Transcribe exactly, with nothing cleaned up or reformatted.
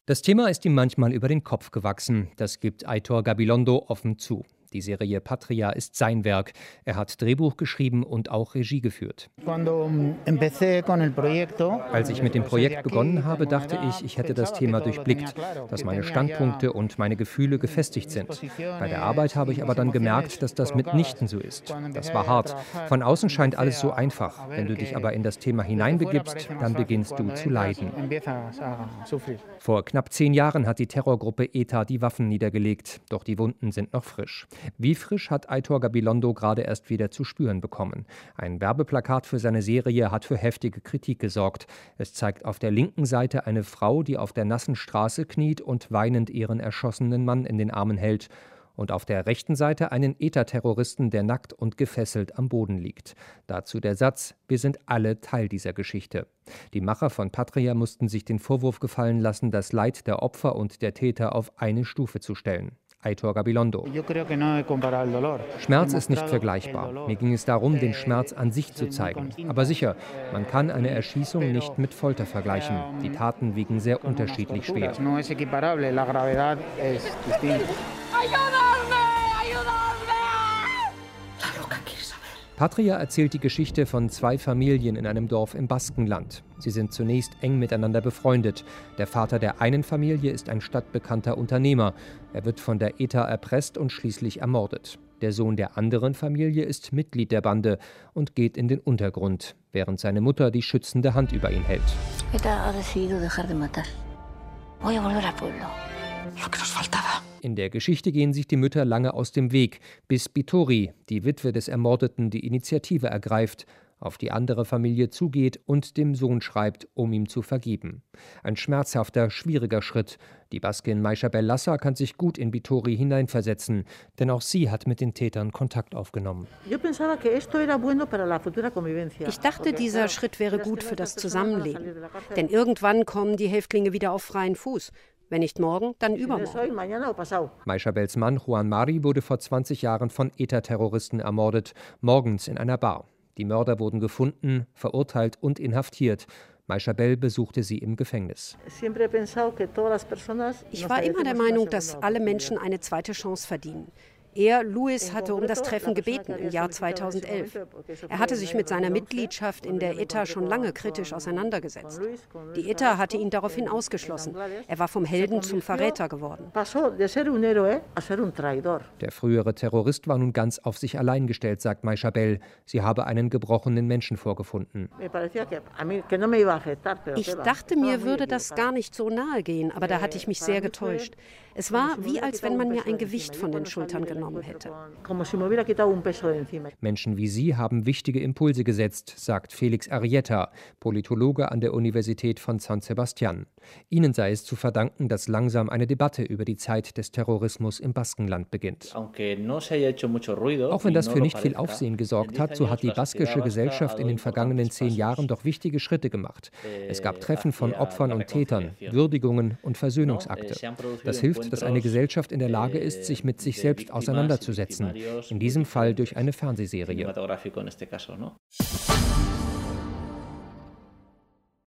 Das Thema ist ihm manchmal über den Kopf gewachsen. Das gibt Aitor Gabilondo offen zu. Die Serie Patria ist sein Werk. Er hat Drehbuch geschrieben und auch Regie geführt. Als ich mit dem Projekt begonnen habe, dachte ich, ich hätte das Thema durchblickt, dass meine Standpunkte und meine Gefühle gefestigt sind. Bei der Arbeit habe ich aber dann gemerkt, dass das mitnichten so ist. Das war hart. Von außen scheint alles so einfach. Wenn du dich aber in das Thema hineinbegibst, dann beginnst du zu leiden. Vor knapp zehn Jahren hat die Terrorgruppe E T A die Waffen niedergelegt. Doch die Wunden sind noch frisch. Wie frisch hat Aitor Gabilondo gerade erst wieder zu spüren bekommen. Ein Werbeplakat für seine Serie hat für heftige Kritik gesorgt. Es zeigt auf der linken Seite eine Frau, die auf der nassen Straße kniet und weinend ihren erschossenen Mann in den Armen hält. Und auf der rechten Seite einen E T A-Terroristen, der nackt und gefesselt am Boden liegt. Dazu der Satz: Wir sind alle Teil dieser Geschichte. Die Macher von Patria mussten sich den Vorwurf gefallen lassen, das Leid der Opfer und der Täter auf eine Stufe zu stellen. Aitor Gabilondo. Schmerz ist nicht vergleichbar. Mir ging es darum, den Schmerz an sich zu zeigen. Aber sicher, man kann eine Erschießung nicht mit Folter vergleichen. Die Taten wiegen sehr unterschiedlich schwer. Patria erzählt die Geschichte von zwei Familien in einem Dorf im Baskenland. Sie sind zunächst eng miteinander befreundet. Der Vater der einen Familie ist ein stadtbekannter Unternehmer. Er wird von der E T A erpresst und schließlich ermordet. Der Sohn der anderen Familie ist Mitglied der Bande und geht in den Untergrund, während seine Mutter die schützende Hand über ihn hält. In der Geschichte gehen sich die Mütter lange aus dem Weg, bis Bittori, die Witwe des Ermordeten, die Initiative ergreift, auf die andere Familie zugeht und dem Sohn schreibt, um ihm zu vergeben. Ein schmerzhafter, schwieriger Schritt. Die Baskin Maixabel Lassa kann sich gut in Bittori hineinversetzen, denn auch sie hat mit den Tätern Kontakt aufgenommen. Ich dachte, dieser Schritt wäre gut für das Zusammenleben. Denn irgendwann kommen die Häftlinge wieder auf freien Fuß. Wenn nicht morgen, dann übermorgen. Maixabels Mann Juan Mari wurde vor zwanzig Jahren von E T A-Terroristen ermordet, morgens in einer Bar. Die Mörder wurden gefunden, verurteilt und inhaftiert. Maixabel besuchte sie im Gefängnis. Ich war immer der Meinung, dass alle Menschen eine zweite Chance verdienen. Er, Luis, hatte um das Treffen gebeten im Jahr zweitausendelf. Er hatte sich mit seiner Mitgliedschaft in der E T A schon lange kritisch auseinandergesetzt. Die E T A hatte ihn daraufhin ausgeschlossen. Er war vom Helden zum Verräter geworden. Der frühere Terrorist war nun ganz auf sich allein gestellt, sagt Maixabel. Sie habe einen gebrochenen Menschen vorgefunden. Ich dachte, mir würde das gar nicht so nahe gehen, aber da hatte ich mich sehr getäuscht. Es war wie, als wenn man mir ein Gewicht von den Schultern genommen hätte. Menschen wie Sie haben wichtige Impulse gesetzt, sagt Felix Arrieta, Politologe an der Universität von San Sebastián. Ihnen sei es zu verdanken, dass langsam eine Debatte über die Zeit des Terrorismus im Baskenland beginnt. Auch wenn das für nicht viel Aufsehen gesorgt hat, so hat die baskische Gesellschaft in den vergangenen zehn Jahren doch wichtige Schritte gemacht. Es gab Treffen von Opfern und Tätern, Würdigungen und Versöhnungsakte. Das hilft, dass eine Gesellschaft in der Lage ist, sich mit sich selbst auseinanderzusetzen. In diesem Fall durch eine Fernsehserie.